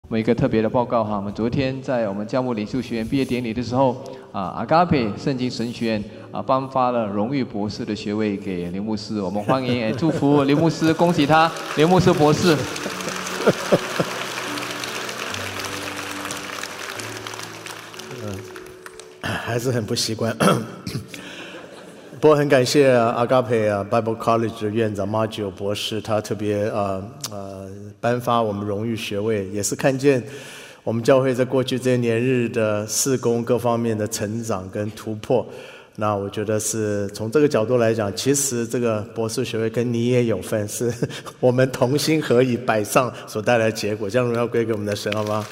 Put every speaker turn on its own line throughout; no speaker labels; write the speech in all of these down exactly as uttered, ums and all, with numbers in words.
我们一个特别的报告哈，我们昨天在我们教牧领袖学院毕业典礼的时候，啊，阿嘎培圣经神学院啊颁发了荣誉博士的学位给林牧师，我们欢迎也祝福林牧师，恭喜他，林牧师博士。
嗯，还是很不习惯。不过很感谢阿嘎培啊 Bible College 的院长马九博士，他特别呃呃颁发我们荣誉学位，也是看见我们教会在过去这些年日的事工各方面的成长跟突破。那我觉得是从这个角度来讲，其实这个博士学位跟你也有份，是我们同心合意摆上所带来的结果，将荣耀归给我们的神，好吗？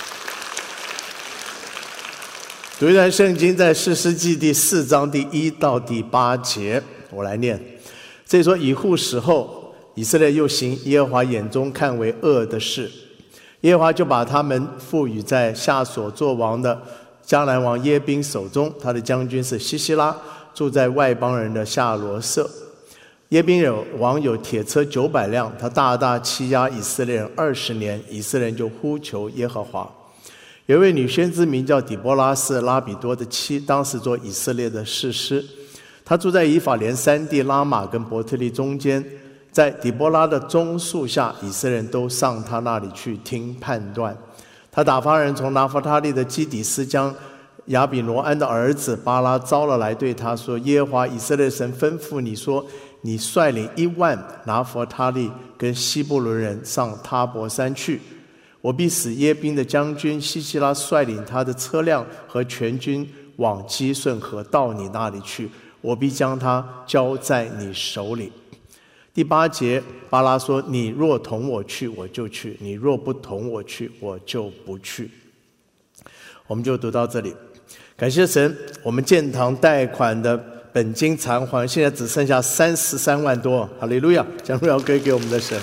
读一段圣经，在士师记第四章第一到第八节，我来念。这里说，以户死后，以色列又行耶和华眼中看为恶的事，耶和华就把他们赋予在夏所作王的迦南王耶宾手中，他的将军是西西拉，住在外邦人的夏罗舍。耶宾有王有铁车九百辆，他大大欺压以色列人二十年，以色列人就呼求耶和华。有一位女先知名叫底波拉，是拉比多的妻，当时做以色列的士师。她住在以法莲山地拉玛跟伯特利中间，在底波拉的棕树下，以色列人都上她那里去听判断。她打发人从拿弗他利的基底斯将亚比挪安的儿子巴拉招了来，对他说：耶和华以色列神吩咐你说，你率领一万拿弗他利跟西布伦人上他伯山去，我必使耶宾的将军西西拉率领他的车辆和全军往基顺河到你那里去，我必将他交在你手里。第八节，巴拉说：你若同我去，我就去；你若不同我去，我就不去。我们就读到这里。感谢神，我们建堂贷款的本金偿还，现在只剩下三十三万多，哈利路亚，将荣耀归给我们的神。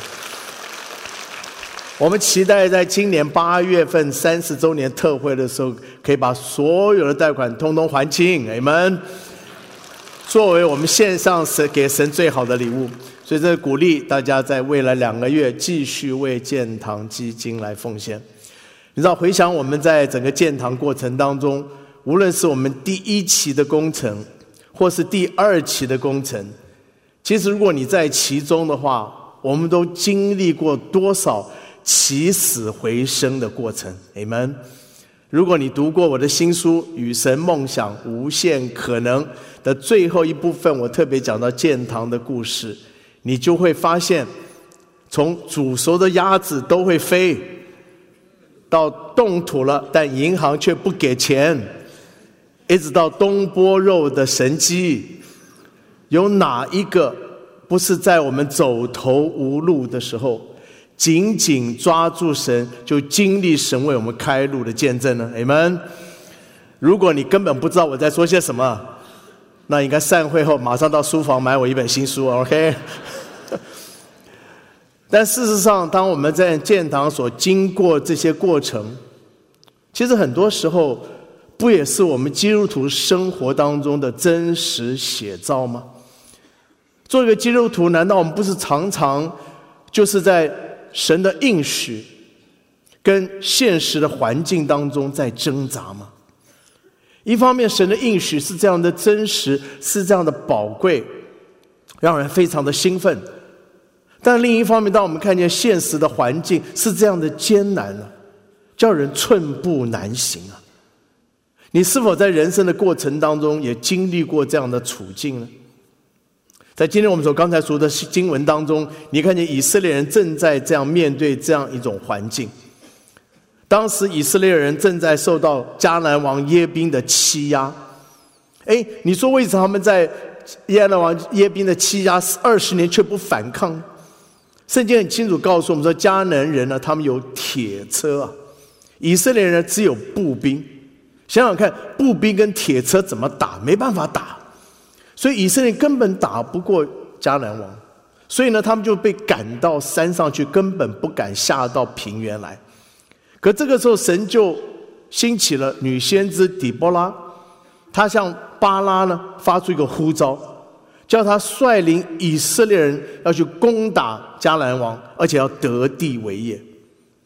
我们期待在今年八月份三十周年特会的时候，可以把所有的贷款通通还清，阿们。作为我们献上神给神最好的礼物，所以这鼓励大家在未来两个月继续为建堂基金来奉献。你知道，回想我们在整个建堂过程当中，无论是我们第一期的工程，或是第二期的工程，其实如果你在其中的话，我们都经历过多少起死回生的过程，阿们。如果你读过我的新书《与神梦想无限可能》的最后一部分，我特别讲到建堂的故事，你就会发现，从煮熟的鸭子都会飞，到动土了但银行却不给钱，一直到东坡肉的神迹，有哪一个不是在我们走投无路的时候紧紧抓住神，就经历神为我们开路的见证呢？阿们。如果你根本不知道我在说些什么，那应该散会后马上到书房买我一本新书 OK。 但事实上，当我们在建堂所经过这些过程，其实很多时候不也是我们基督徒生活当中的真实写照吗？做一个基督徒，难道我们不是常常就是在神的应许跟现实的环境当中在挣扎吗？一方面，神的应许是这样的真实，是这样的宝贵，让人非常的兴奋，但另一方面，当我们看见现实的环境是这样的艰难啊，叫人寸步难行啊。你是否在人生的过程当中也经历过这样的处境呢？在今天我们所刚才说的经文当中，你看见以色列人正在这样面对这样一种环境。当时以色列人正在受到迦南王耶宾的欺压。诶，你说为什么他们在迦南王耶宾的欺压二十年却不反抗？圣经很清楚告诉我们说，迦南人呢，他们有铁车啊，以色列人只有步兵。想想看，步兵跟铁车怎么打？没办法打。所以以色列根本打不过迦南王，所以呢，他们就被赶到山上去，根本不敢下到平原来。可这个时候，神就兴起了女先知底波拉，她向巴拉呢发出一个呼召，叫他率领以色列人要去攻打迦南王，而且要得地为业。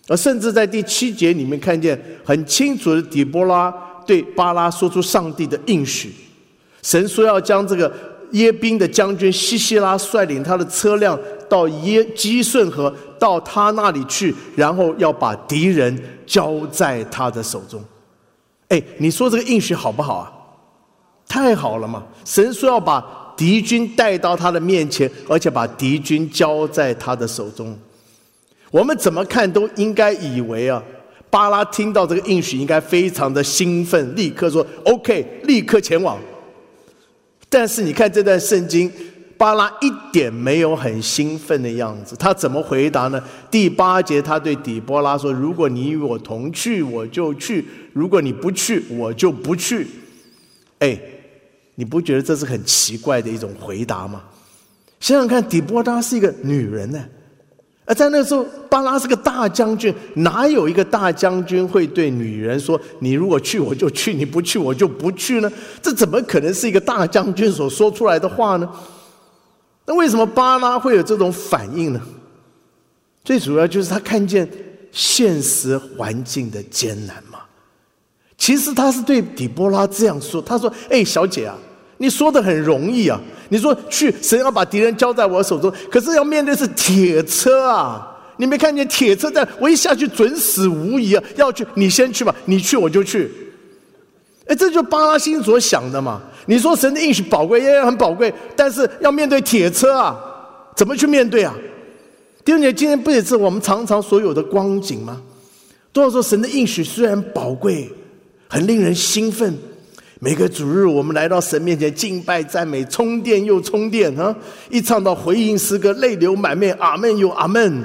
而甚至在第七节里面看见很清楚的，底波拉对巴拉说出上帝的应许。神说要将这个耶宾的将军西西拉率领他的车辆到耶基顺河，到他那里去，然后要把敌人交在他的手中。哎，你说这个应许好不好啊？太好了嘛！神说要把敌军带到他的面前，而且把敌军交在他的手中。我们怎么看都应该以为啊，巴拉听到这个应许应该非常的兴奋，立刻说 OK， 立刻前往。但是你看这段圣经，巴拉一点没有很兴奋的样子。他怎么回答呢？第八节他对底波拉说，如果你与我同去，我就去；如果你不去，我就不去。哎，你不觉得这是很奇怪的一种回答吗？想想看，底波拉是一个女人呢，而在那个时候，巴拉是个大将军，哪有一个大将军会对女人说：“你如果去我就去，你不去我就不去呢？”这怎么可能是一个大将军所说出来的话呢？那为什么巴拉会有这种反应呢？最主要就是他看见现实环境的艰难嘛。其实他是对底波拉这样说，他说：“哎，小姐啊，你说的很容易啊，你说去，神要把敌人交在我手中，可是要面对是铁车啊！你没看见铁车在，我一下去准死无疑啊！要去你先去吧，你去我就去。”哎，这就是巴拉心所想的嘛。你说神的应许宝贵，也很宝贵，但是要面对铁车啊，怎么去面对啊？弟兄姐，今天不也是我们常常所有的光景吗？多少时候神的应许虽然宝贵，很令人兴奋。每个主日我们来到神面前敬拜赞美，充电又充电啊！一唱到回应诗歌，泪流满面，阿们又阿们。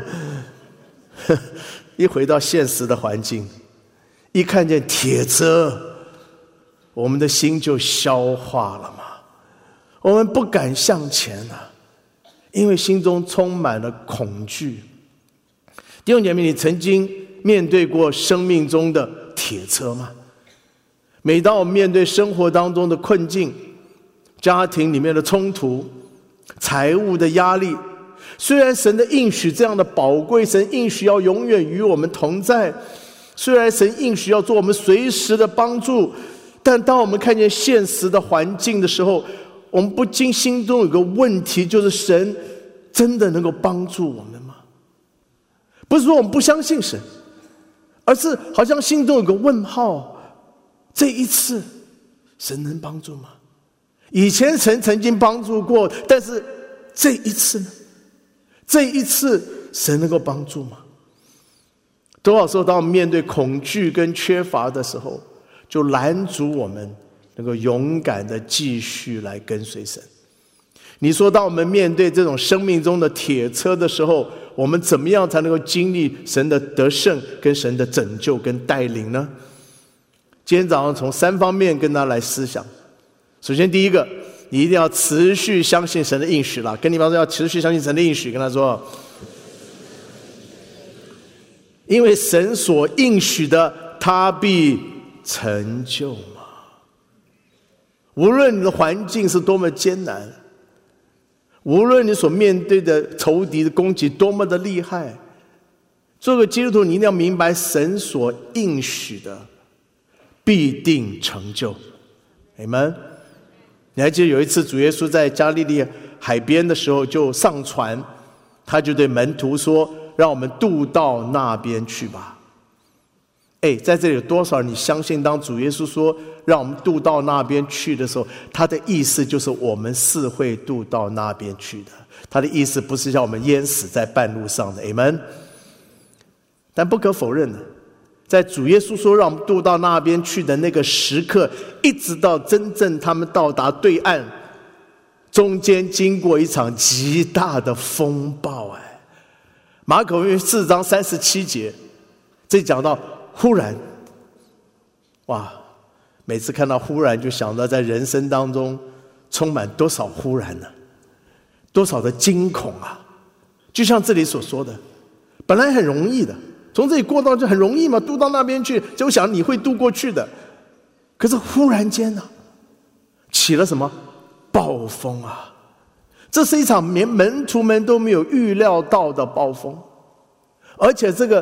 一回到现实的环境，一看见铁车，我们的心就消化了嘛。我们不敢向前啊，因为心中充满了恐惧。弟兄姐妹，你曾经面对过生命中的铁车吗？每当我们面对生活当中的困境，家庭里面的冲突，财务的压力，虽然神的应许这样的宝贵，神应许要永远与我们同在，虽然神应许要做我们随时的帮助，但当我们看见现实的环境的时候，我们不禁心中有个问题，就是神真的能够帮助我们吗？不是说我们不相信神，而是好像心中有个问号，这一次神能帮助吗？以前神曾经帮助过，但是这一次呢？这一次神能够帮助吗？多少时候当我们面对恐惧跟缺乏的时候，就拦阻我们能够勇敢的继续来跟随神。你说当我们面对这种生命中的铁车的时候，我们怎么样才能够经历神的得胜跟神的拯救跟带领呢？今天早上从三方面跟他来思想。首先第一个，你一定要持续相信神的应许啦，跟你朋友说要持续相信神的应许，跟他说，因为神所应许的他必成就嘛。无论你的环境是多么艰难，无论你所面对的仇敌的攻击多么的厉害，做个基督徒你一定要明白神所应许的必定成就。Amen。 你还记得有一次主耶稣在加利利海边的时候就上船，他就对门徒说，让我们渡到那边去吧。哎，在这里有多少人你相信当主耶稣说让我们渡到那边去的时候，他的意思就是我们是会渡到那边去的，他的意思不是叫我们淹死在半路上的。 Amen。 但不可否认的，在主耶稣说让我们渡到那边去的那个时刻，一直到真正他们到达对岸，中间经过一场极大的风暴。哎，马可福音四章三十七节，这讲到忽然，哇！每次看到忽然，就想到在人生当中充满多少忽然呢、啊？多少的惊恐啊！就像这里所说的，本来很容易的，从这里过到就很容易嘛，渡到那边去，就想你会渡过去的。可是忽然间呢、啊，起了什么暴风啊！这是一场连门徒们都没有预料到的暴风，而且这个大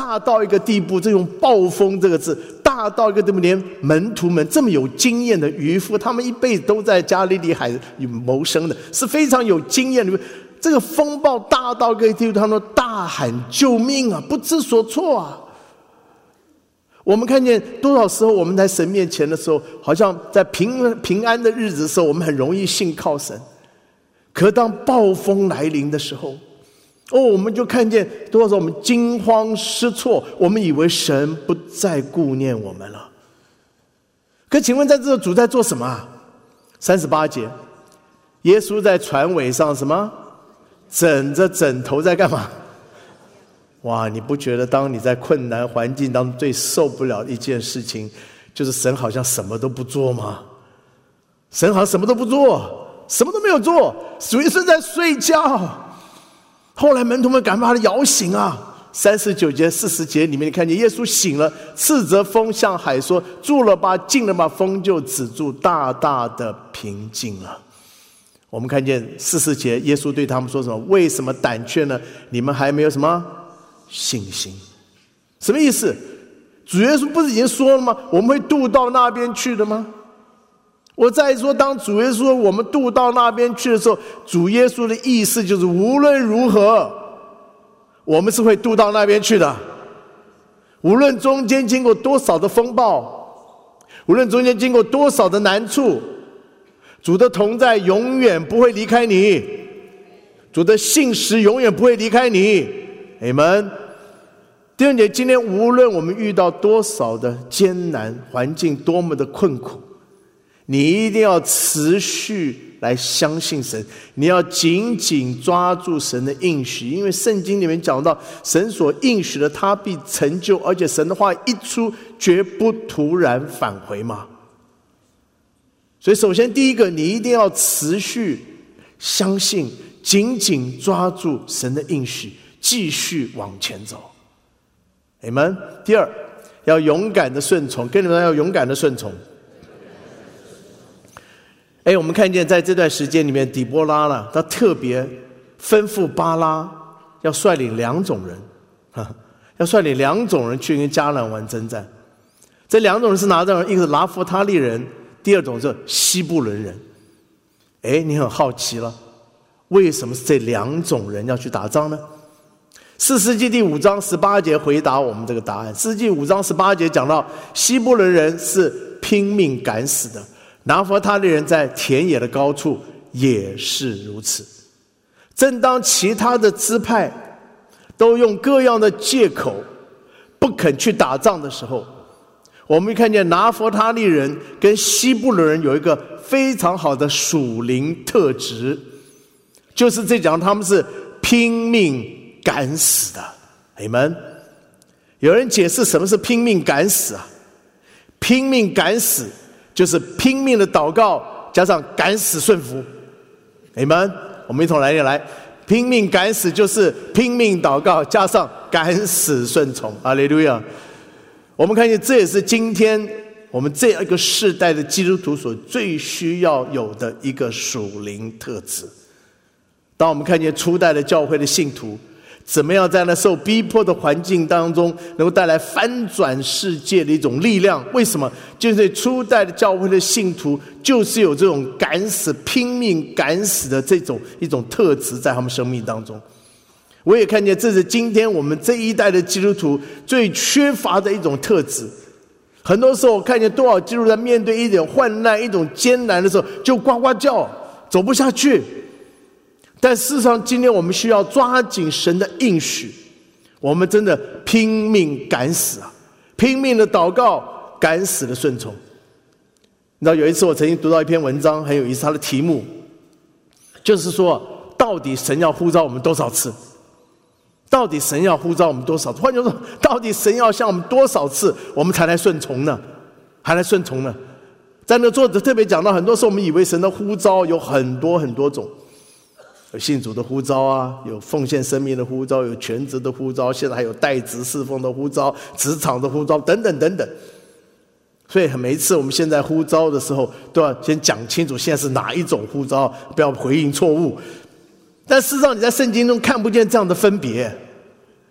大到一个地步，这用暴风这个字，大到一个地步，连门徒们这么有经验的渔夫，他们一辈子都在加利利海谋生的，是非常有经验的。这个风暴大到一个地步，他们大喊救命啊，不知所措啊。我们看见多少时候我们在神面前的时候，好像在平平安的日子的时候，我们很容易信靠神。可当暴风来临的时候，哦，我们就看见多少时候我们惊慌失措，我们以为神不再顾念我们了。可请问在这个主在做什么啊？三十八节，耶稣在船尾上什么？枕着枕头在干嘛？哇，你不觉得当你在困难环境当中最受不了的一件事情，就是神好像什么都不做吗？神好像什么都不做，什么都没有做，主耶稣在睡觉。后来门徒们赶快把他摇醒啊！三十九节、四十节里面，你看见耶稣醒了，斥责风向海说：“住了吧，静了吧。”风就止住，大大的平静了。我们看见四十节，耶稣对他们说什么？为什么胆怯呢？你们还没有什么信心？什么意思？主耶稣不是已经说了吗？我们会渡到那边去的吗？我再说，当主耶稣说我们渡到那边去的时候，主耶稣的意思就是无论如何，我们是会渡到那边去的。无论中间经过多少的风暴，无论中间经过多少的难处，主的同在永远不会离开你，主的信实永远不会离开你。阿们。弟兄姐妹，今天无论我们遇到多少的艰难，环境多么的困苦，你一定要持续来相信神，你要紧紧抓住神的应许，因为圣经里面讲到神所应许的他必成就，而且神的话一出绝不突然返回嘛。所以首先第一个，你一定要持续相信，紧紧抓住神的应许，继续往前走。阿们。第二，要勇敢的顺从，跟你们说要勇敢的顺从。哎，我们看见在这段时间里面，底波拉呢，他特别吩咐巴拉要率领两种人，要率领两种人去跟迦南王征战。这两种人是哪种人？一个是拿弗他利人，第二种是西布伦人。哎，你很好奇了，为什么是这两种人要去打仗呢？四世纪第五章十八节回答我们这个答案。四世纪五章十八节讲到，西布伦人是拼命赶死的，拿弗他利人在田野的高处也是如此。正当其他的支派都用各样的借口不肯去打仗的时候，我们看见拿弗他利人跟西布伦人有一个非常好的属灵特质，就是这讲他们是拼命赶死的。阿们。有人解释什么是拼命赶死啊？拼命赶死就是拼命的祷告加上赶死顺服。阿们。我们一同来念来，拼命赶死就是拼命祷告加上赶死顺从。哈利路亚。我们看见这也是今天我们这样一个世代的基督徒所最需要有的一个属灵特质。当我们看见初代的教会的信徒怎么样在那受逼迫的环境当中能够带来翻转世界的一种力量。为什么？就是初代的教会的信徒就是有这种赶死拼命赶死的这种一种特质在他们生命当中。我也看见这是今天我们这一代的基督徒最缺乏的一种特质。很多时候我看见多少基督徒在面对一种患难一种艰难的时候就呱呱叫，走不下去。但事实上今天我们需要抓紧神的应许，我们真的拼命赶死啊，拼命的祷告，赶死的顺从。你知道有一次我曾经读到一篇文章很有意思，它的题目就是说，到底神要呼召我们多少次？到底神要呼召我们多少次？换句话说，到底神要向我们多少次我们才来顺从呢？还来顺从呢？在那作者特别讲到，很多时候我们以为神的呼召有很多很多种，有信主的呼召啊，有奉献生命的呼召，有全职的呼召，现在还有代职侍奉的呼召，职场的呼召等等等等。所以每一次我们现在呼召的时候都要先讲清楚现在是哪一种呼召，不要回应错误。但事实上你在圣经中看不见这样的分别。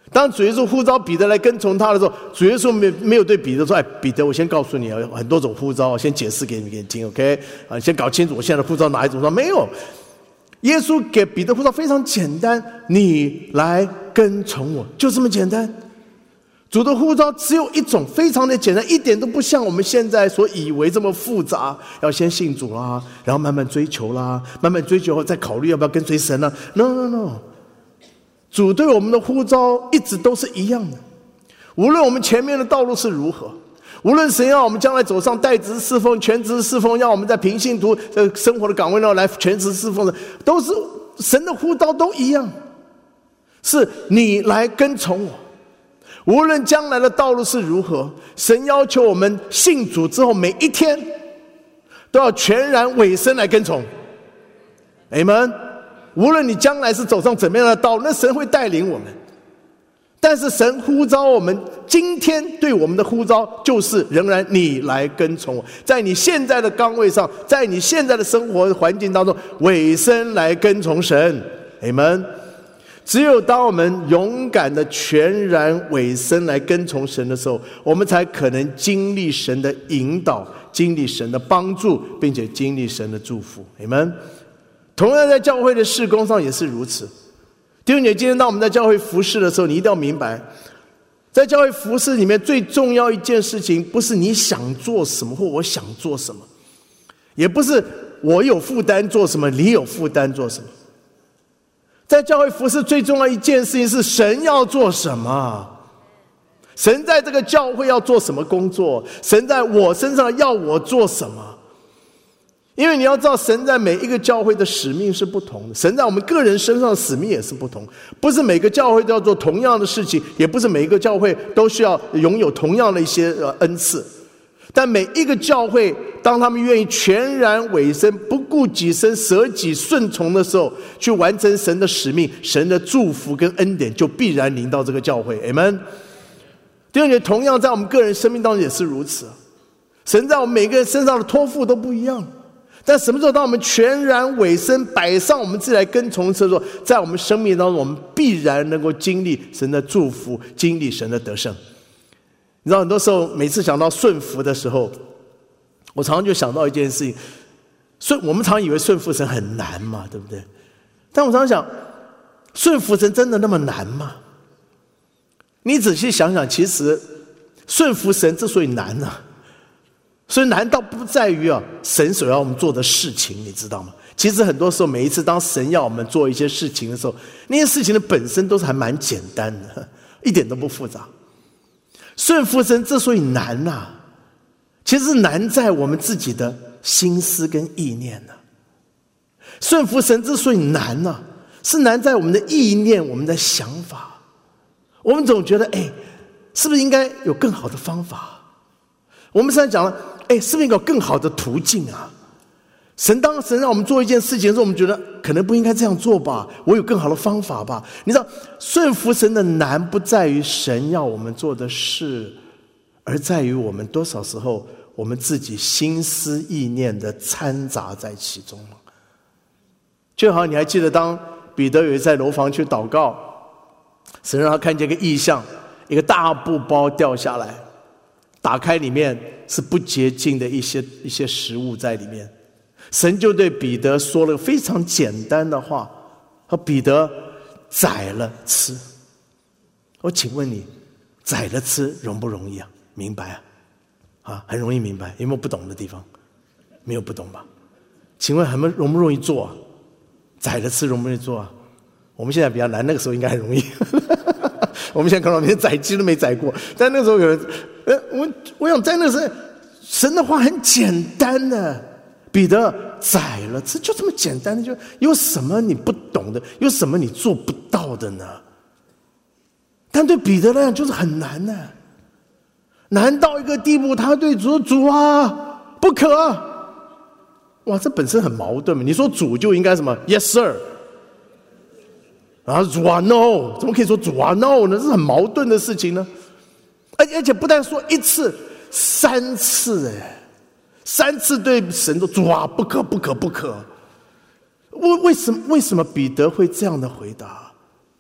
当主耶稣呼召彼得来跟从他的时候，主耶稣没没有对彼得说：“哎，彼得，我先告诉你啊，有很多种呼召，先解释给你给你听 ，OK？ 啊，先搞清楚我现在的呼召哪一种呼召。”没有，耶稣给彼得呼召非常简单，你来跟从我，就这么简单。主的呼召只有一种，非常的简单，一点都不像我们现在所以为这么复杂。要先信主啦，然后慢慢追求啦，慢慢追求后再考虑要不要跟随神啦。No No No， 主对我们的呼召一直都是一样的。无论我们前面的道路是如何，无论神要我们将来走上代职侍奉、全职侍奉，要我们在平信徒生活的岗位上来全职侍奉的，都是神的呼召都一样，是你来跟从我。无论将来的道路是如何，神要求我们信主之后每一天都要全然委身来跟从。Amen。 无论你将来是走上怎么样的道路，那神会带领我们。但是神呼召我们，今天对我们的呼召就是仍然你来跟从我，在你现在的岗位上，在你现在的生活环境当中委身来跟从神。Amen。只有当我们勇敢的全然委身来跟从神的时候，我们才可能经历神的引导，经历神的帮助，并且经历神的祝福。Amen。 同样在教会的事工上也是如此。弟兄姐妹，今天当我们在教会服事的时候，你一定要明白，在教会服事里面最重要一件事情，不是你想做什么或我想做什么，也不是我有负担做什么你有负担做什么。在教会服事最重要一件事情是神要做什么，神在这个教会要做什么工作，神在我身上要我做什么。因为你要知道，神在每一个教会的使命是不同的，神在我们个人身上的使命也是不同。不是每个教会都要做同样的事情，也不是每一个教会都需要拥有同样的一些恩赐。但每一个教会，当他们愿意全然委身，不顾己身，舍己顺从的时候，去完成神的使命，神的祝福跟恩典就必然临到这个教会。 Amen。 弟兄姐妹，同样在我们个人生命当中也是如此。神在我们每个人身上的托付都不一样，但什么时候当我们全然委身，摆上我们自己来跟从的时候，在我们生命当中，我们必然能够经历神的祝福，经历神的得胜。你知道，很多时候每次想到顺服的时候，我常常就想到一件事情，顺我们常以为顺服神很难嘛，对不对？但我常常想，顺服神真的那么难吗？你仔细想想，其实顺服神之所以难啊，所以难道不在于啊神所要我们做的事情，你知道吗？其实很多时候，每一次当神要我们做一些事情的时候，那些事情的本身都是还蛮简单的，一点都不复杂。顺服神之所以难啊，其实难在我们自己的心思跟意念啊。顺服神之所以难啊，是难在我们的意念，我们的想法。我们总觉得，哎，是不是应该有更好的方法？我们现在讲了，哎，是不是应该有更好的途径啊？神当神让我们做一件事情的时候，我们觉得可能不应该这样做吧，我有更好的方法吧。你知道，顺服神的难不在于神要我们做的事，而在于我们多少时候我们自己心思意念的掺杂在其中了。就好，你还记得当彼得有一次在楼房去祷告，神让他看见一个异象，一个大布包掉下来，打开里面是不洁净的一些一些食物在里面。神就对彼得说了非常简单的话，说彼得宰了吃。我请问你，宰了吃容不容易啊？明白啊？啊，很容易明白。有没有不懂的地方？没有不懂吧？请问很容不容易做啊？宰了吃容不容易做啊？我们现在比较难，那个时候应该很容易。我们现在可能连宰鸡都没宰过，但那个时候有人，呃，我我想在那个时候，神的话很简单的。彼得宰了吃，就这么简单的，就有什么你不懂的，有什么你做不到的呢？但对彼得来讲就是很难呢，难到一个地步，他对主说：“主啊，不可。”哇，这本身很矛盾嘛。你说主就应该什么 ？Yes sir。然后主啊 ，No， 怎么可以说主啊 No 呢？这是很矛盾的事情呢。而而且不但说一次，三次哎。三次对神说：“主啊，不可，不可，不可。”为为什么为什么彼得会这样的回答？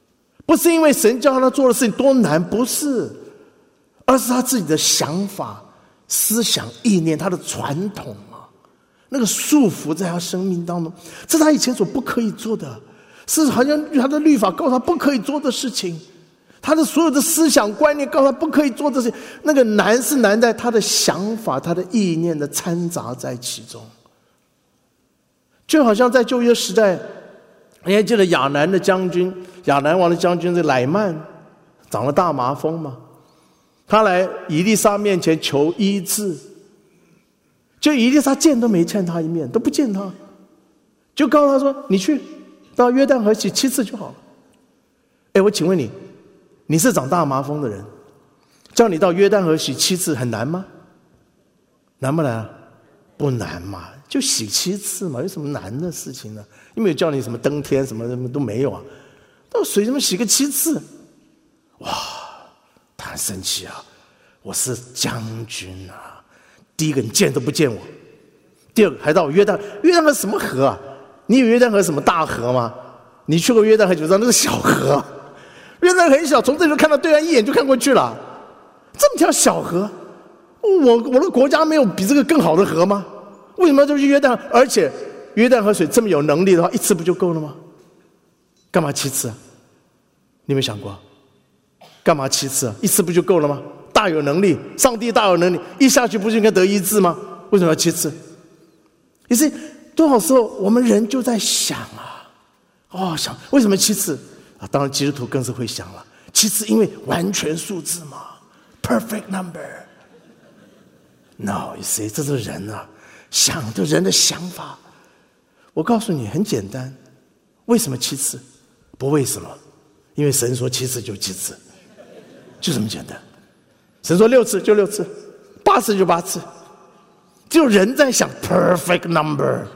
不是因为神叫他做的事情多难，不是，而是他自己的想法、思想、意念，他的传统啊，那个束缚在他生命当中，这是他以前所不可以做的，是好像他的律法告诉他不可以做的事情，他的所有的思想观念告诉他不可以做的事情。那个难是难在他的想法、他的意念的掺杂在其中。就好像在旧约时代，你还记得亚南的将军、亚南王的将军这乃曼长了大麻风吗？他来以利沙面前求医治，就以利沙见都没见他一面，都不见他，就告诉他说：“你去到约旦河洗七次就好了。”哎，我请问你，你是长大麻风的人，叫你到约旦河洗七次很难吗？难不难啊？不难嘛，就洗七次嘛，有什么难的事情呢？又没有叫你什么登天什么什么都没有啊，到水怎么洗个七次？哇，他很生气啊！我是将军啊！第一个你见都不见我，第二个还到我约旦，约旦河什么河啊？你以为约旦河什么大河吗？你去过约旦河就知道那是小河，约旦河很小，从这里就看到对岸，一眼就看过去了。这么条小河，我我的国家没有比这个更好的河吗？为什么要去约旦？而且约旦河水这么有能力的话，一次不就够了吗？干嘛七次啊？你有没有想过？干嘛七次啊？一次不就够了吗？大有能力，上帝大有能力，一下去不就应该得医治吗？为什么要七次？也是多少时候我们人就在想啊，哦，想为什么七次啊？当然基督徒更是会想了，七次因为完全数字嘛 ，perfect number。No， you see， 这是人啊，想的人的想法。我告诉你，很简单，为什么七次？不为什么，因为神说七次就七次，就这么简单。神说六次就六次，八次就八次，只有人在想 perfect number。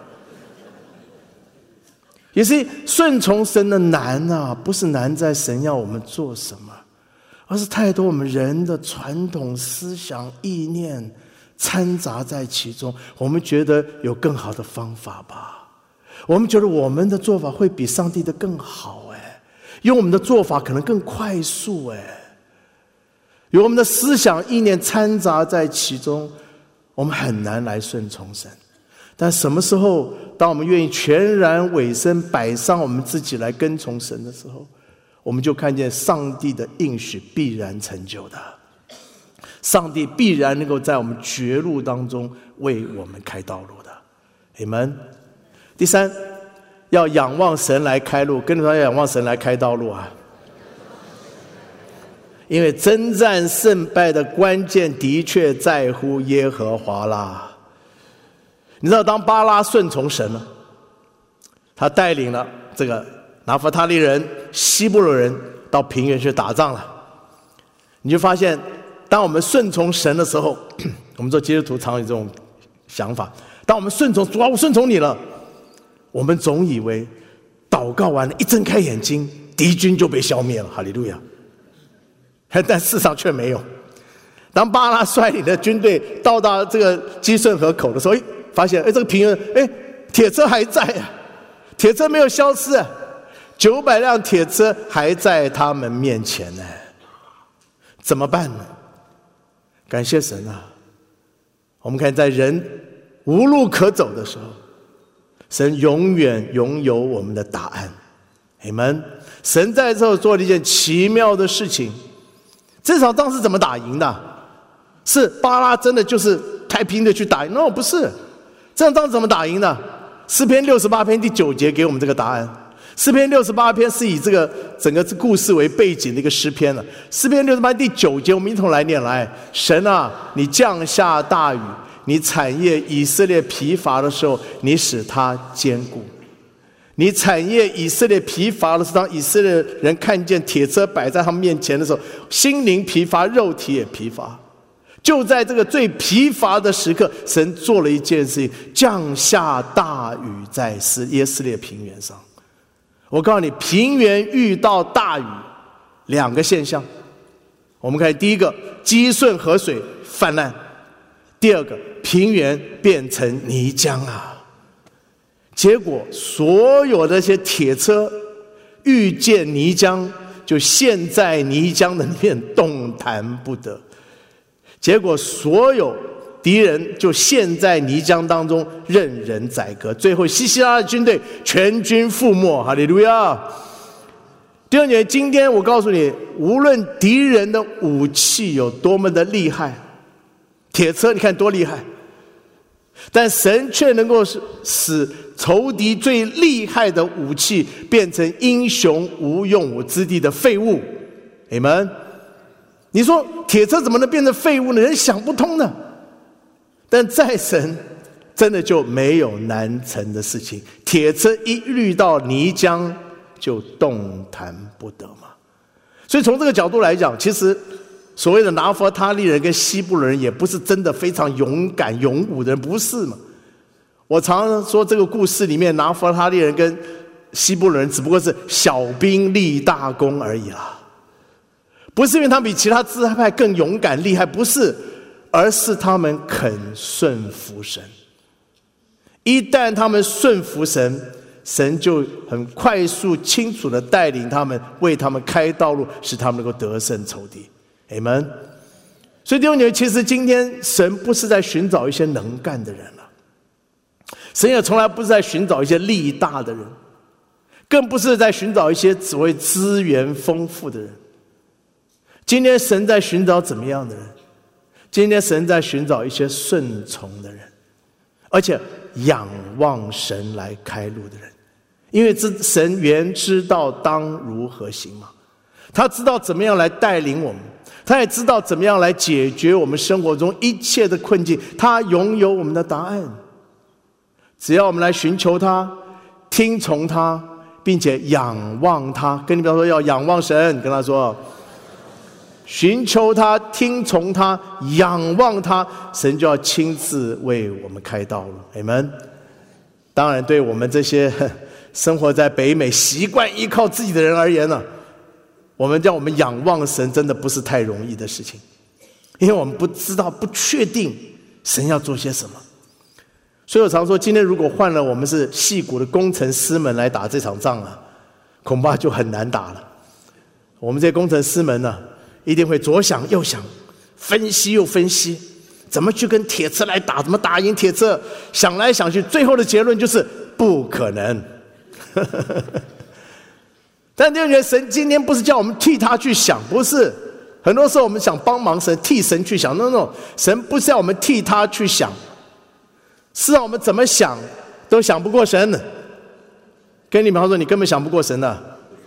也是顺从神的难啊，不是难在神要我们做什么，而是太多我们人的传统思想意念掺杂在其中。我们觉得有更好的方法吧，我们觉得我们的做法会比上帝的更好，哎，因为我们的做法可能更快速，哎，有我们的思想意念掺杂在其中，我们很难来顺从神。但什么时候当我们愿意全然委身摆上我们自己来跟从神的时候，我们就看见上帝的应许必然成就的，上帝必然能够在我们绝路当中为我们开道路的。Amen。第三，要仰望神来开路，跟着他要仰望神来开道路啊！因为征战胜败的关键的确在乎耶和华啦。你知道，当巴拉顺从神了，他带领了这个拿弗他利人、西布伦人到平原去打仗了，你就发现，当我们顺从神的时候，我们做基督徒常有这种想法，当我们顺从主啊，我顺从你了，我们总以为祷告完了，一睁开眼睛，敌军就被消灭了，哈利路亚。但事实上却没有。当巴拉率领的军队到达这个基顺河口的时候，哎，发现哎，这个平原，哎，铁车还在啊，铁车没有消失啊，九百辆铁车还在他们面前呢。怎么办呢？感谢神啊！我们看，在人无路可走的时候，神永远拥有我们的答案。Amen。神在这做了一件奇妙的事情。这场仗是怎么打赢的？是巴拉真的就是太拼的去打赢？ No， 不是。这场仗是怎么打赢的？诗篇六十八篇第九节给我们这个答案。诗篇六十八篇是以这个整个故事为背景的一个诗篇了。诗篇六十八第九节，我们一同来念来：神啊，你降下大雨，你产业以色列疲乏的时候，你使它坚固。你产业以色列疲乏的是当以色列人看见铁车摆在他们面前的时候，心灵疲乏，肉体也疲乏。就在这个最疲乏的时刻，神做了一件事情，降下大雨在耶斯列平原上。我告诉你，平原遇到大雨，两个现象。我们看第一个，基顺河水泛滥；第二个，平原变成泥浆啊。结果所有的这些铁车遇见泥浆， 就陷在泥浆的里面，动弹不得。结果所有敌人就陷在泥浆当中，任人宰割。最后西西拉的军队全军覆没。哈利路亚！弟兄姐妹，今天我告诉你，无论敌人的武器有多么的厉害，铁车你看多厉害，但神却能够使仇敌最厉害的武器变成英雄无用武之地的废物。阿们。你说铁车怎么能变成废物呢？人想不通的。但在神真的就没有难成的事情，铁车一遇到泥浆就动弹不得嘛。所以从这个角度来讲，其实所谓的拿弗他利人跟西布伦人也不是真的非常勇敢勇武的人，不是嘛。我常常说这个故事里面，拿弗他利人跟西布伦人只不过是小兵立大功而已啦，不是因为他们比其他支派更勇敢厉害，不是，而是他们肯顺服神。一旦他们顺服神，神就很快速清楚地带领他们，为他们开道路，使他们能够得胜仇敌。阿们。所以弟兄姐妹，其实今天神不是在寻找一些能干的人了，神也从来不是在寻找一些力大的人，更不是在寻找一些所谓资源丰富的人。今天神在寻找怎么样的人？今天神在寻找一些顺从的人，而且仰望神来开路的人。因为神原知道当如何行嘛，他知道怎么样来带领我们，他也知道怎么样来解决我们生活中一切的困境，他拥有我们的答案。只要我们来寻求他，听从他，并且仰望他。跟你比方说要仰望神，跟他说寻求他，听从他，仰望他，神就要亲自为我们开道路。阿们。当然对我们这些生活在北美习惯依靠自己的人而言呢，我们叫我们仰望神真的不是太容易的事情，因为我们不知道不确定神要做些什么。所以我常说，今天如果换了我们是矽谷的工程师们来打这场仗啊，恐怕就很难打了。我们这些工程师们呢，一定会左想右想，分析又分析，怎么去跟铁车来打，怎么打赢铁车，想来想去，最后的结论就是不可能。但弟兄姐妹，神今天不是叫我们替他去想，不是。很多时候我们想帮忙神，替神去想 no no， 神不是要我们替他去想，是让我们怎么想都想不过神的。跟你们说，你根本想不过神的。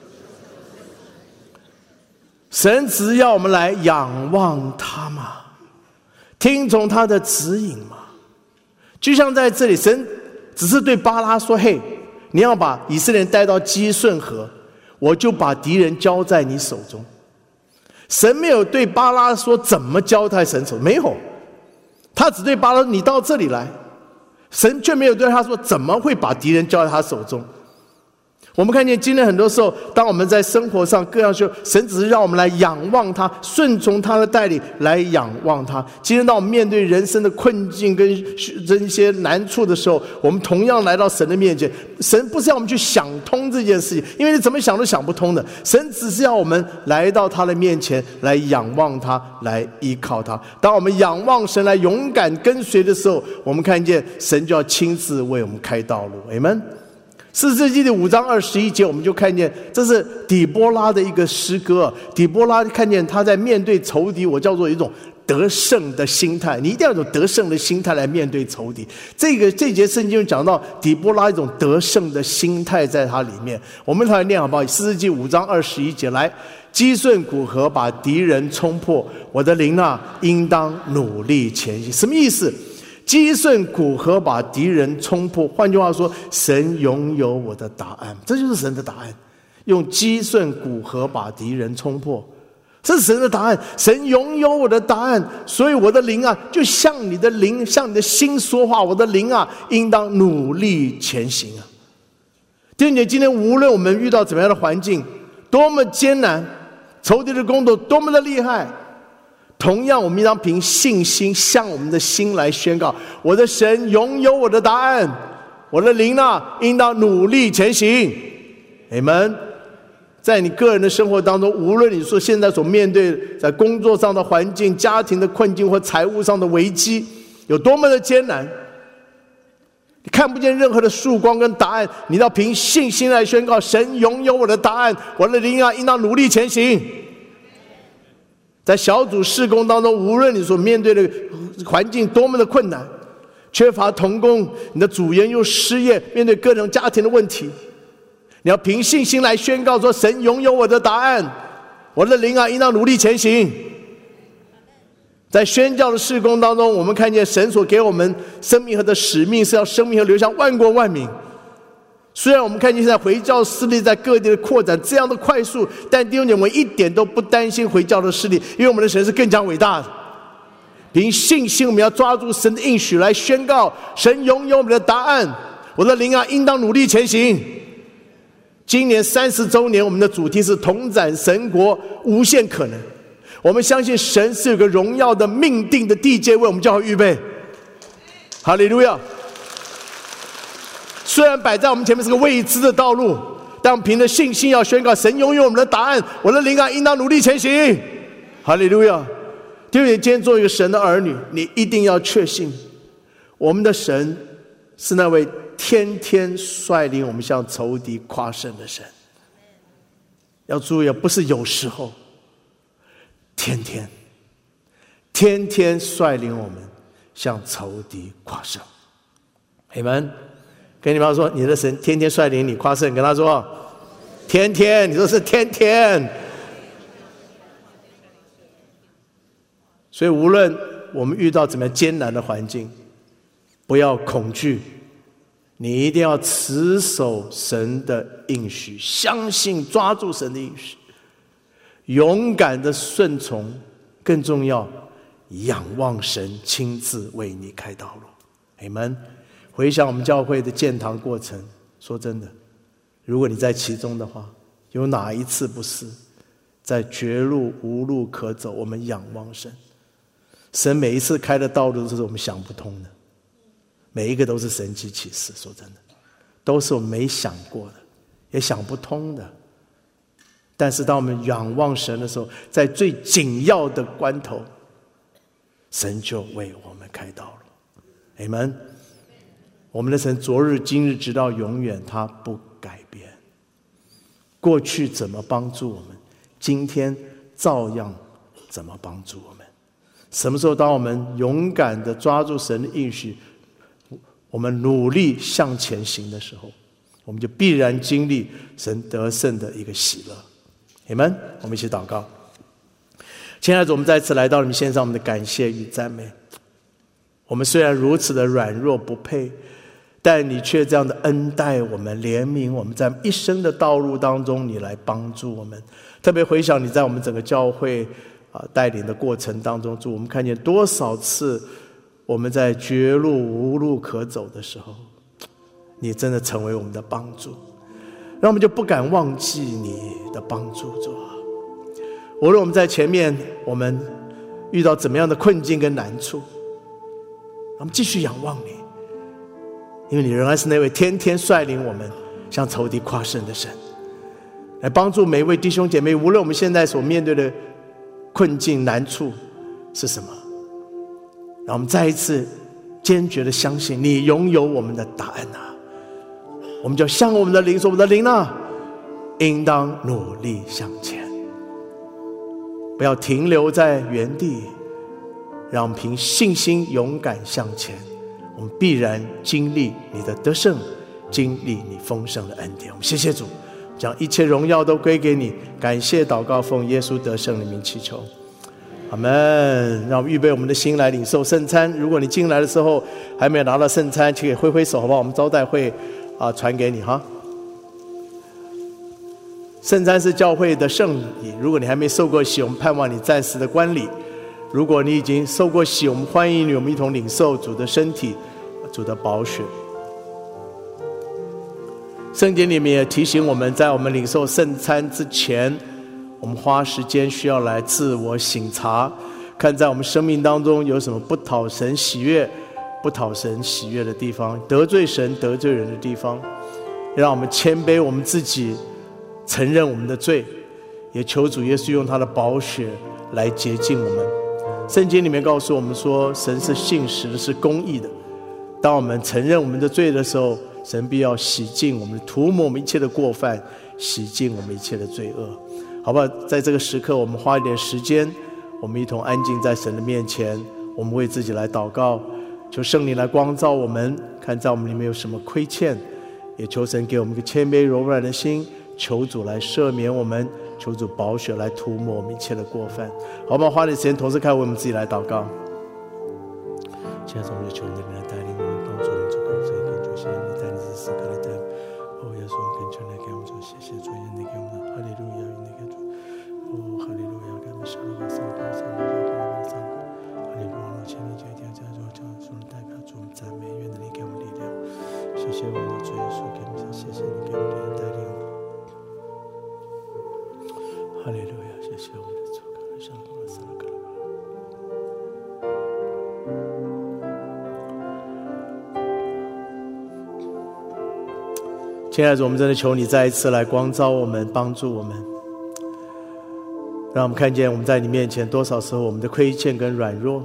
神只要我们来仰望他嘛，听从他的指引嘛。就像在这里，神只是对巴拉说，嘿，你要把以色列人带到基顺河，我就把敌人交在你手中。神没有对巴拉说怎么交在神手，没有，他只对巴拉说你到这里来。神却没有对他说怎么会把敌人交在他手中。我们看见今天很多时候，当我们在生活上各样时候，神只是让我们来仰望他，顺从他的带领来仰望他。今天当我们面对人生的困境跟这些难处的时候，我们同样来到神的面前。神不是要我们去想通这件事情，因为你怎么想都想不通的。神只是要我们来到他的面前，来仰望他，来依靠他。当我们仰望神，来勇敢跟随的时候，我们看见神就要亲自为我们开道路。阿们。士师记的五章二十一节，我们就看见这是底波拉的一个诗歌。底波拉看见他在面对仇敌，我叫做一种得胜的心态。你一定要有得胜的心态来面对仇敌。这个这节圣经就讲到底波拉一种得胜的心态在他里面。我们来念好不好？士师记五章二十一节，来，基顺古河把敌人冲破，我的灵啊，应当努力前行。什么意思？基顺古河把敌人冲破，换句话说，神拥有我的答案，这就是神的答案。用基顺古河把敌人冲破，这是神的答案。神拥有我的答案，所以我的灵啊，就像你的灵，向你的心说话。我的灵啊，应当努力前行啊！弟兄姐妹，今天无论我们遇到怎么样的环境，多么艰难，仇敌的攻斗多么的厉害，同样我们应当凭信心向我们的心来宣告，我的神拥有我的答案，我的灵啊，应当努力前行。阿们。 在你个人的生活当中，无论你说现在所面对在工作上的环境、家庭的困境或财务上的危机有多么的艰难，你看不见任何的曙光跟答案，你要凭信心来宣告：神拥有我的答案，我的灵啊，应当努力前行。在小组事工当中，无论你所面对的环境多么的困难，缺乏同工，你的组员又失业，面对各种家庭的问题，你要凭信心来宣告说：神拥有我的答案，我的灵啊，应当努力前行。在宣教的事工当中，我们看见神所给我们生命和的使命是要生命和流向万国万民。虽然我们看见现在回教势力在各地的扩展这样的快速，但弟兄姐妹，我们一点都不担心回教的势力，因为我们的神是更加伟大的。凭信心，我们要抓住神的应许来宣告：神拥有我们的答案，我的灵啊，应当努力前行。今年三十周年，我们的主题是同展神国，无限可能。我们相信神是有个荣耀的命定的地界为我们教会预备。哈利路亚！虽然摆在我们前面是个未知的道路，但我们凭着信心要宣告：神拥有我们的答案，我的灵啊，应当努力前行。哈利路亚！弟兄姐妹，今天做一个神的儿女，你一定要确信，我们的神是那位天天率领我们向仇敌夸胜的神。要注意，不是有时候，天天天天率领我们向仇敌夸胜。你们跟你妈说，你的神天天率领你夸胜，跟他说天天，你说是天天。所以无论我们遇到怎么样艰难的环境，不要恐惧，你一定要持守神的应许，相信抓住神的应许，勇敢的顺从，更重要，仰望神亲自为你开道路。阿们。回想我们教会的建堂过程，说真的，如果你在其中的话，有哪一次不是在绝路无路可走，我们仰望神，神每一次开的道路都是我们想不通的，每一个都是神迹奇事，说真的，都是我们没想过的，也想不通的。但是当我们仰望神的时候，在最紧要的关头，神就为我们开道路。阿们。我们的神昨日今日直到永远，他不改变。过去怎么帮助我们，今天照样怎么帮助我们。什么时候当我们勇敢的抓住神的应许，我们努力向前行的时候，我们就必然经历神得胜的一个喜乐。阿们。我们一起祷告。亲爱的主，我们再次来到你们献上我们的感谢与赞美。我们虽然如此的软弱不配，但你却这样的恩待我们，怜悯我们，在一生的道路当中你来帮助我们。特别回想你在我们整个教会啊带领的过程当中，主，我们看见多少次我们在绝路无路可走的时候，你真的成为我们的帮助，让我们就不敢忘记你的帮助。主啊，无论我们在前面我们遇到怎么样的困境跟难处，我们继续仰望你，因为你仍然是那位天天率领我们向仇敌夸胜的神，来帮助每一位弟兄姐妹。无论我们现在所面对的困境难处是什么，让我们再一次坚决的相信你拥有我们的答案啊！我们就向我们的灵说：我们的灵啊，应当努力向前，不要停留在原地，让我们凭信心勇敢向前，我们必然经历你的得胜，经历你丰盛的恩典。我们谢谢主，将一切荣耀都归给你。感谢祷告，奉耶稣得胜的名祈求，阿们。让我们预备我们的心来领受圣餐。如果你进来的时候还没有拿到圣餐，请给挥挥手，好不好？我们招待会啊传给你哈。圣餐是教会的圣礼，如果你还没受过洗，我们盼望你暂时的观礼。如果你已经受过洗，我们欢迎你，我们一同领受主的身体，主的宝血。圣经里面也提醒我们，在我们领受圣餐之前，我们花时间需要来自我省察，看在我们生命当中有什么不讨神喜悦、不讨神喜悦的地方，得罪神得罪人的地方，让我们谦卑我们自己， 承认我们的罪，也求主耶稣用他的宝血来洁净我们。圣经里面告诉我们说，神是信实的，是公义的。当我们承认我们的罪的时候，神必要洗净我们，涂抹我们一切的过犯，洗净我们一切的罪恶。好不好？在这个时刻，我们花一点时间，我们一同安静在神的面前，我们为自己来祷告，求圣灵来光照我们，看在我们里面有什么亏欠，也求神给我们一个谦卑柔软的心，求主来赦免我们，求主宝血来涂抹我们一切的过犯。好不好？花点时间同时开为我们自己来祷告。现在我们就求你来带领我们，帮助我们走过这一个，谢谢你带领这时刻的带领。哦，耶稣，我们恳求你给我们做，谢谢主，愿你给我们的哈利路亚，愿你给主。哦，哈利路亚，给我们上路，上路，上路，上路，哈利路亚，千里决定，这样做，这样做，代表主，我们赞美，愿你给我们力量。谢谢我们的主耶稣，给我们，谢谢你给我们力量带领我们。哈利路亚，谢谢我们的主，上路，上路，上路。亲爱的主，我们真的求你再一次来光照我们，帮助我们，让我们看见我们在你面前多少时候我们的亏欠跟软弱，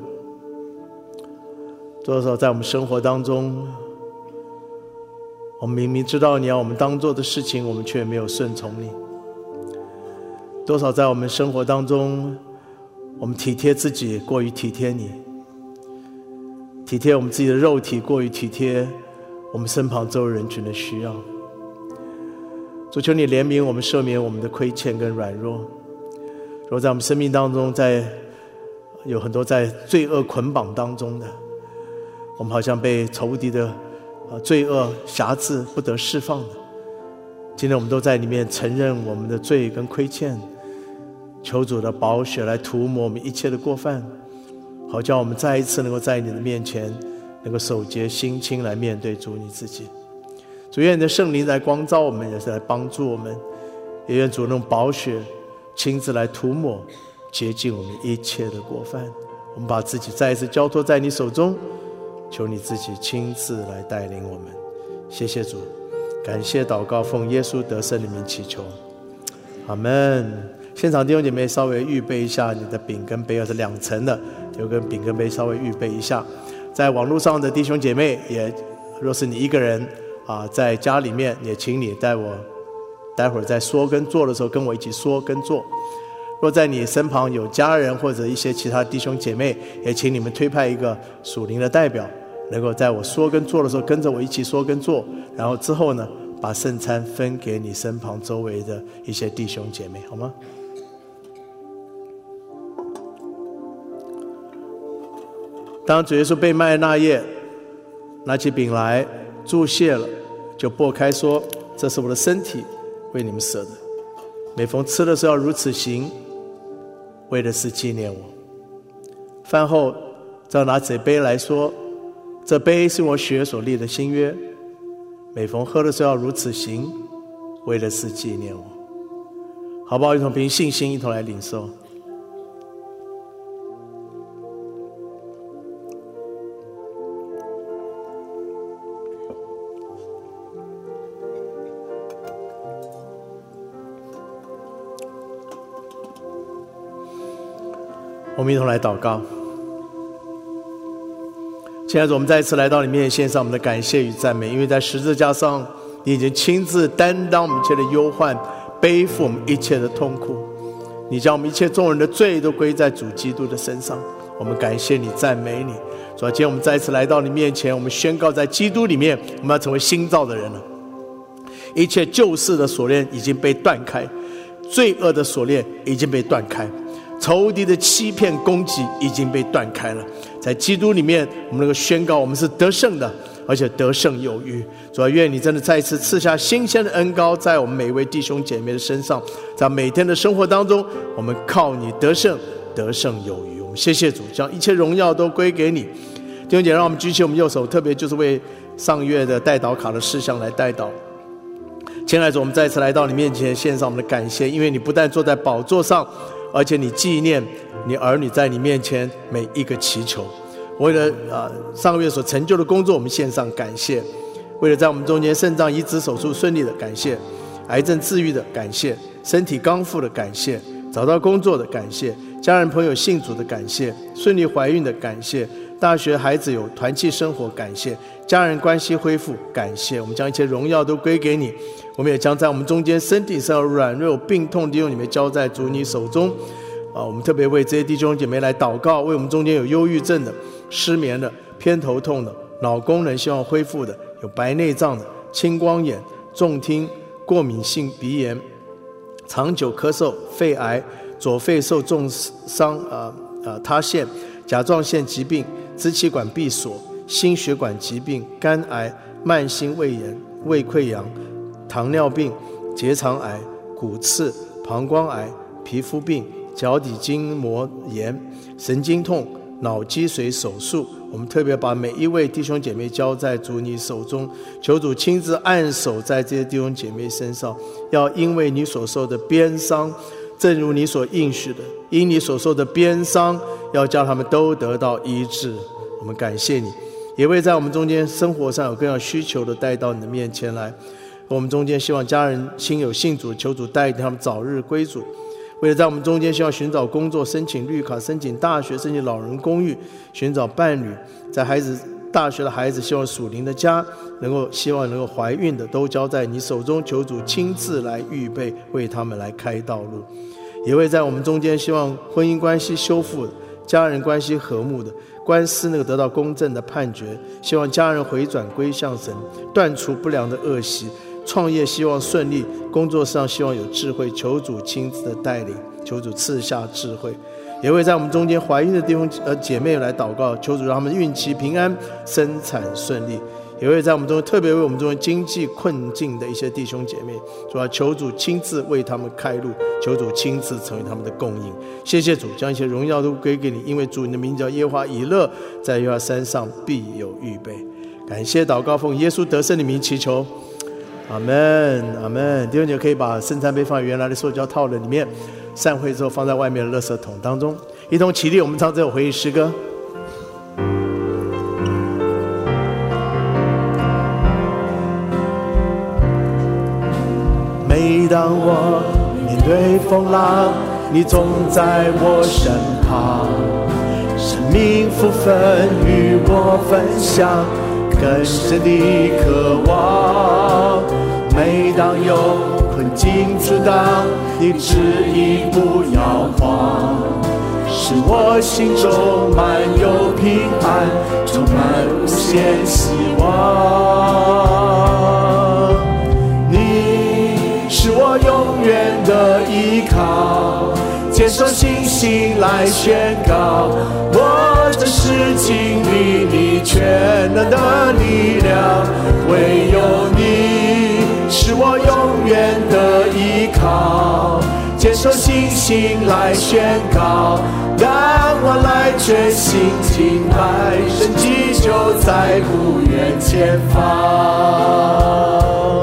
多少在我们生活当中，我们明明知道你要我们当做的事情，我们却没有顺从你。多少在我们生活当中，我们体贴自己过于体贴你，体贴我们自己的肉体过于体贴我们身旁周围人群的需要。主，求你怜悯我们，赦免我们的亏欠跟软弱。如果在我们生命当中，在有很多在罪恶捆绑当中的，我们好像被仇敌的罪恶辖制不得释放的，今天我们都在里面承认我们的罪跟亏欠，求主的宝血来涂抹我们一切的过犯，好叫我们再一次能够在你的面前能够手洁心清来面对主你自己。主，愿你的圣灵来光照我们，也是来帮助我们，也愿主用宝血亲自来涂抹洁净我们一切的过犯。我们把自己再一次交托在你手中，求你自己亲自来带领我们。谢谢主，感谢祷告，奉耶稣得胜的名祈求，阿们。现场弟兄姐妹稍微预备一下你的饼跟杯，是两层的，有个饼跟杯稍微预备一下。在网络上的弟兄姐妹也，若是你一个人啊，在家里面也请你带我待会儿在说跟做的时候跟我一起说跟做。若在你身旁有家人或者一些其他弟兄姐妹，也请你们推派一个属灵的代表，能够在我说跟做的时候跟着我一起说跟做，然后之后呢把圣餐分给你身旁周围的一些弟兄姐妹，好吗？当主耶稣被卖那夜，拿起饼来祝谢了，就擘开说，这是我的身体，为你们舍的，每逢吃的时候要如此行，为的是纪念我。饭后再拿起杯来说，这杯是我血所立的新约，每逢喝的时候要如此行，为的是纪念我。好不好？一同凭信心一同来领受。我们一同来祷告。亲爱的主，我们再一次来到你面前，献上我们的感谢与赞美，因为在十字架上你已经亲自担当我们一切的忧患，背负我们一切的痛苦，你将我们一切众人的罪都归在主基督的身上。我们感谢你，赞美你。主啊，今天我们再一次来到你面前，我们宣告在基督里面我们要成为新造的人了。一切旧世的锁链已经被断开，罪恶的锁链已经被断开，仇敌的欺骗攻击已经被断开了。在基督里面我们能够宣告我们是得胜的，而且得胜有余。主啊，愿你真的再一次赐下新鲜的恩膏在我们每一位弟兄姐妹的身上，在每天的生活当中我们靠你得胜，得胜有余。我们谢谢主，将一切荣耀都归给你。弟兄姐妹，让我们举起我们右手，特别就是为上月的代祷卡的事项来代祷。亲爱的主，我们再次来到你面前，献上我们的感谢，因为你不但坐在宝座上，而且你纪念你儿女在你面前每一个祈求。为了、呃、上个月所成就的工作，我们献上感谢。为了在我们中间肾脏移植手术顺利的感谢。 癌症治愈的感谢，身体康复的感谢，找到工作的感谢，家人朋友信主的感谢，顺利怀孕的感谢，大学孩子有团契生活感谢，家人关系恢复感谢。我们将一切荣耀都归给你，我们也将在我们中间身体上有软弱有病痛弟兄姐妹交在主你手中啊，我们特别为这些弟兄姐妹来祷告，为我们中间有忧郁症的、失眠的、偏头痛的、脑功能希望恢复的、有白内障的、青光眼、重听、过敏性鼻炎、长久咳嗽、肺癌、左肺受重伤啊啊塌陷、甲状腺疾病、支气管闭锁、心血管疾病、肝癌、慢性胃炎、胃溃疡、糖尿病、结肠癌、骨刺、膀胱癌、皮肤病、脚底筋膜炎、神经痛、脑积水手术。我们特别把每一位弟兄姐妹交在主你手中，求主亲自按手在这些弟兄姐妹身上，要因为你所受的鞭伤，正如你所应许的，因你所受的鞭伤，要叫他们都得到医治。我们感谢你，也为在我们中间生活上有更有需求的带到你的面前来。我们中间希望家人亲友信主，求主带领他们早日归主。为了在我们中间希望寻找工作、申请绿卡、申请大学、申请老人公寓、寻找伴侣，在孩子大学的孩子希望属灵的家，能够希望能够怀孕的，都交在你手中，求主亲自来预备，为他们来开道路。也为在我们中间希望婚姻关系修复的、家人关系和睦的、官司那个得到公正的判决，希望家人回转归向神，断除不良的恶习，创业希望顺利，工作上希望有智慧，求主亲自的带领，求主赐下智慧。也为在我们中间怀孕的弟兄呃姐妹来祷告，求主让他们孕期平安，生产顺利。也会在我们中间特别为我们中间经济困境的一些弟兄姐妹，主要求主亲自为他们开路，求主亲自成为他们的供应。谢谢主，将一切荣耀都归给你，因为主你的名叫耶和华以勒，在耶和华山上必有预备。感谢祷告奉耶稣得胜的名祈求，阿们阿们。弟兄姐妹可以把圣餐杯放在原来的塑胶套的里面，散会之后放在外面的垃圾桶当中。一同起立，我们唱这首回忆诗歌。每当我面对风浪，你总在我身旁，生命福分与我分享，更深的渴望。每当有困境阻挡，你指引不摇晃，使我心中满有平安，充满无限希望。是我永远的依靠，接受信心来宣告，我这是经历你全能的力量，唯有你是我永远的依靠，接受信心来宣告，让我来全心敬拜，神迹就在不远前方。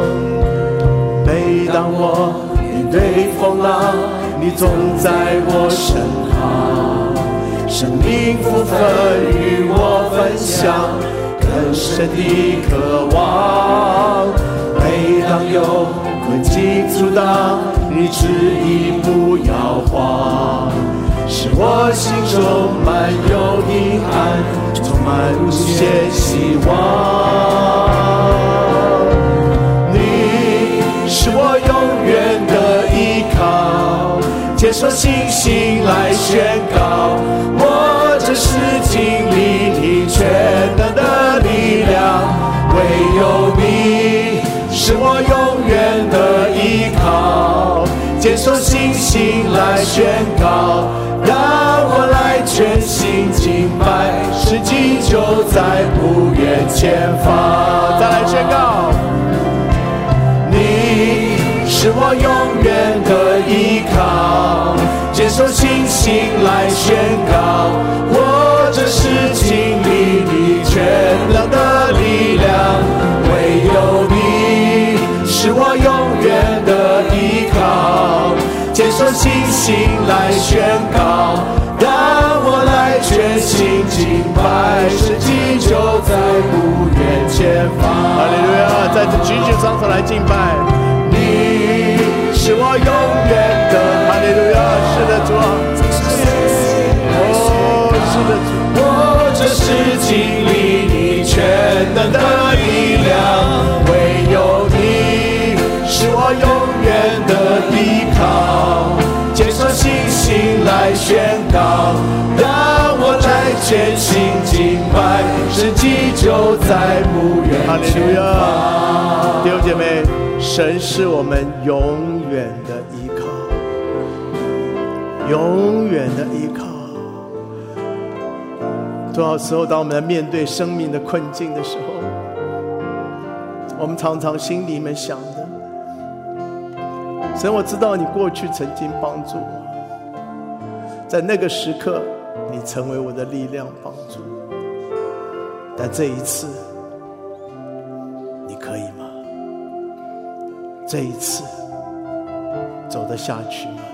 每当我面对风浪，你总在我身旁，生命福分与我分享，更深的渴望。每当有困境阻挡，你指引不摇晃，使我心中满有平安，充满无限希望。是我永远的依靠，接受信心来宣告，我这是经历你全能的力量，唯有你是我永远的依靠，接受信心来宣告，让我来全心敬拜，时机就在不远前方。再来宣告，你是我永远的依靠，接受信心来宣告，我这是经历你全能的力量，唯有你是我永远的依靠，接受信心来宣告，让我来全心敬拜，时机就在不远前方。哈利路亚！在这举起双手来敬拜你。 能的力量，唯有你是我永远的依靠。坚守信心来宣告，让我来全心敬拜，神迹就在不远前方。弟兄姐妹，神是我们永远的依靠，永远的依靠。多少时候当我们在面对生命的困境的时候，我们常常心里面想的，神，我知道你过去曾经帮助我，在那个时刻你成为我的力量帮助，但这一次你可以吗？这一次走得下去吗？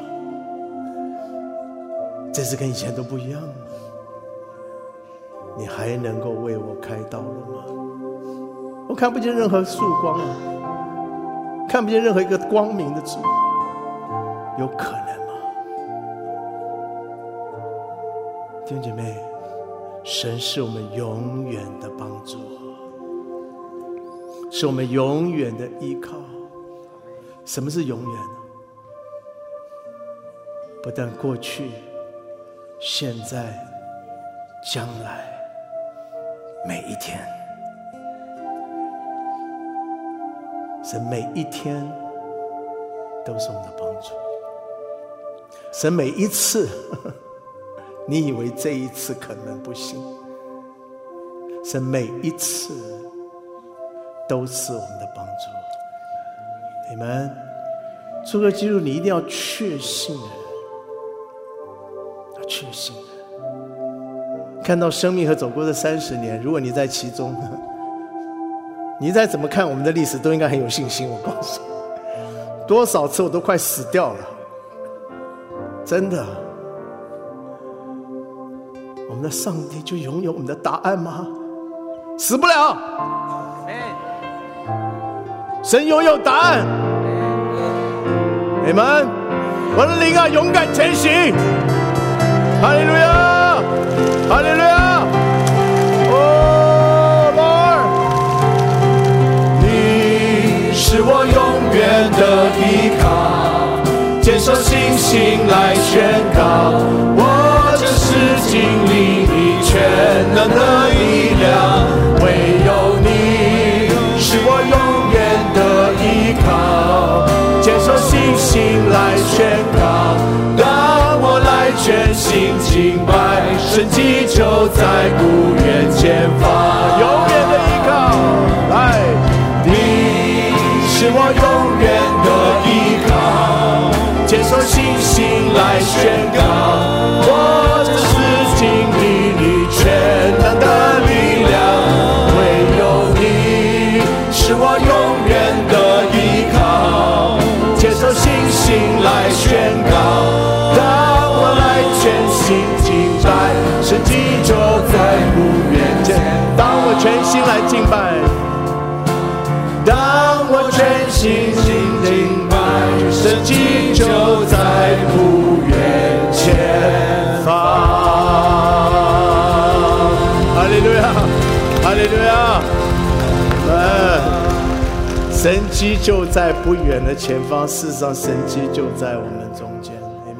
这次跟以前都不一样了，你还能够为我开道路吗？我看不见任何曙光啊，看不见任何一个光明的主，有可能吗？弟兄姐妹，神是我们永远的帮助，是我们永远的依靠。什么是永远呢？不但过去、现在、将来，每一天，神每一天都是我们的帮助。神每一次，你以为这一次可能不行，神每一次都是我们的帮助。你们做个基督，你一定要确信，要确信。看到生命和走过这三十年，如果你在其中，你再怎么看我们的历史，都应该很有信心。我告诉你，多少次我都快死掉了，真的。我们的上帝就拥有我们的答案吗？死不了。神拥有答案。你们，我的灵啊，勇敢前行。哈利路亚，哈利路亚。哦 Lord， 你是我永远的依靠，坚守信心来宣告，我这是经历你全能的力量，唯有你是我永远的依靠，坚守信心来宣告，当我来全心敬拜，神迹就在不远前方。永远的依靠，来，你是我永远的依靠，坚守信心来宣告，我这是经历你全能的力量，唯有你是我永远的依靠，接受信心来宣告，当我来全心敬拜，神迹就在不远前。当我全心来敬拜，当我全心敬拜，神迹就在不远前方。哈利路亚，哈利路亚，神迹就在不远的前方，事实上神迹就在我们中间。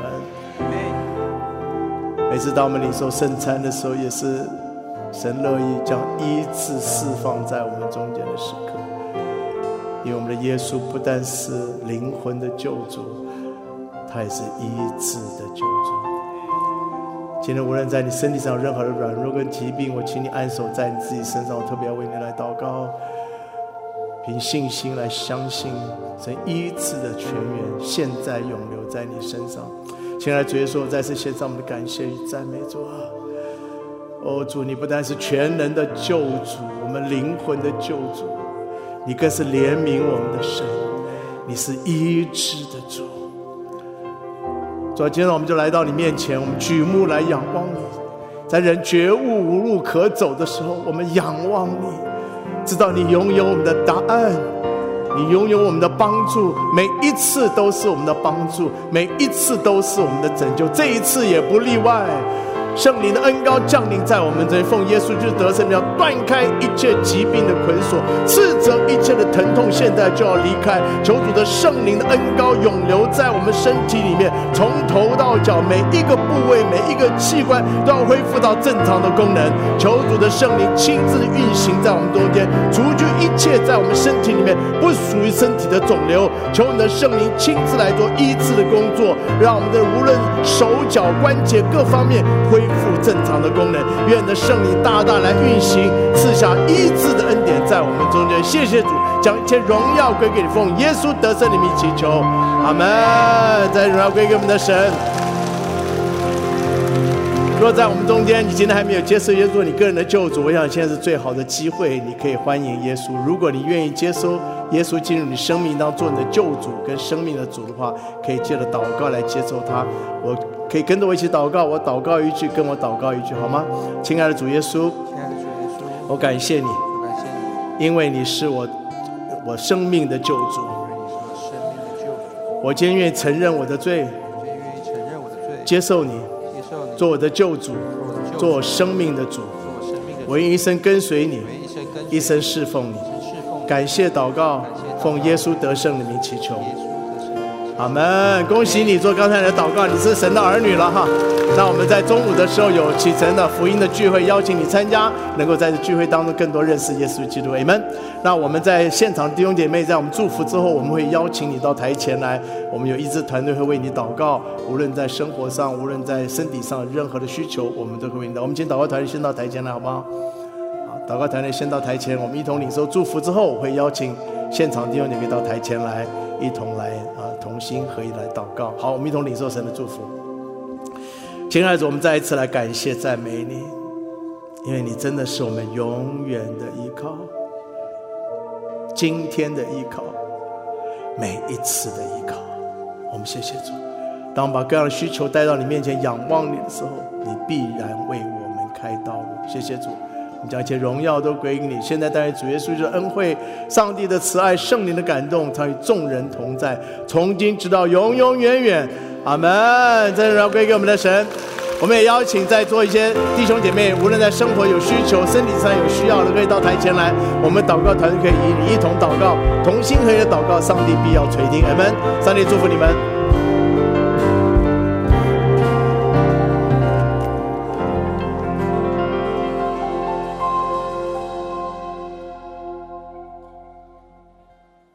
每次当我们领受圣餐的时候，也是神乐意将医治释放在我们中间的时刻，因为我们的耶稣不但是灵魂的救主，他也是医治的救主。今天无论在你身体上有任何的软弱跟疾病，我请你按手在你自己身上，我特别要为你来祷告，凭信心来相信神医治的泉源现在永留在你身上。亲爱的主耶稣，我再次献上我们的感谢与赞美。主啊，哦主，你不但是全能的救主，我们灵魂的救主，你更是怜悯我们的神，你是医治的主。主啊，今天我们就来到你面前，我们举目来仰望你，在人觉悟无路可走的时候，我们仰望你，知道你拥有我们的答案，你拥有我们的帮助，每一次都是我们的帮助，每一次都是我们的拯救，这一次也不例外。 圣灵的恩膏降临在我们这里，奉耶稣基督得胜，要断开一切疾病的捆锁，斥责一切的疼痛，现在就要离开。求主的圣灵的恩膏永留在我们身体里面，从头到脚每一个部位每一个器官都要恢复到正常的功能。求主的圣灵亲自运行在我们中间，除去一切在我们身体里面不属于身体的肿瘤。求你的圣灵亲自来做医治的工作，让我们的无论手脚关节各方面恢复正常的功能。愿你的圣灵大大来运行，赐下医治的恩典在我们中间。谢谢主，将一切荣耀归给你，奉耶稣得胜的名祈求，阿们。在荣耀归给我们的神。若在我们中间，你今天还没有接受耶稣做你个人的救主，我想现在是最好的机会，你可以欢迎耶稣。如果你愿意接受耶稣进入你生命当中做你的救主跟生命的主的话，可以借着祷告来接受他。我可以跟着我一起祷告，我祷告一句，跟我祷告一句，好吗？亲爱的主耶稣，
亲爱的主耶稣，
我感谢你，
我感谢你，
因为你是我我生命的救主。
因为你是我生命的救主。
我今天愿意承认我的罪，
我今天愿意承认我的罪，
接受你，
接受你
做我的救主，做我生命的主。
做我生命的主。
我愿一生跟随你，
我愿一生跟随
一生侍奉你。
侍奉你。
感谢祷告
感谢祷告，
奉耶稣得胜的名祈求。
耶稣得胜的名。
阿们！恭喜你做刚才的祷告，你是神的儿女了哈。那我们在中午的时候有启程的福音的聚会，邀请你参加，能够在这聚会当中更多认识耶稣基督。阿们。那我们在现场弟兄姐妹，在我们祝福之后，我们会邀请你到台前来，我们有医治团队会为你祷告，无论在生活上，无论在身体上任何的需求，我们都会为你祷。我们请祷告团队先到台前来，好不好？好，祷告团队先到台前，我们一同领受祝福之后，我会邀请现场弟兄姐妹到台前来，一同来啊、呃、同心合一来祷告。好，我们一同领受神的祝福。亲爱的主，我们再一次来感谢赞美你，因为你真的是我们永远的依靠，今天的依靠，每一次的依靠。我们谢谢主，当我们把各样的需求带到你面前仰望你的时候，你必然为我们开道路。谢谢主，我们将一切荣耀都归给你。现在带领主耶稣的恩惠、上帝的慈爱、圣灵的感动，常与众人同在，从今直到永永远远。阿们！真荣耀归给我们的神。我们也邀请在座一些弟兄姐妹，无论在生活有需求、身体上有需要的，可以到台前来。我们祷告团可以与你一同祷告，同心合一的祷告，上帝必要垂听。阿们！上帝祝福你们。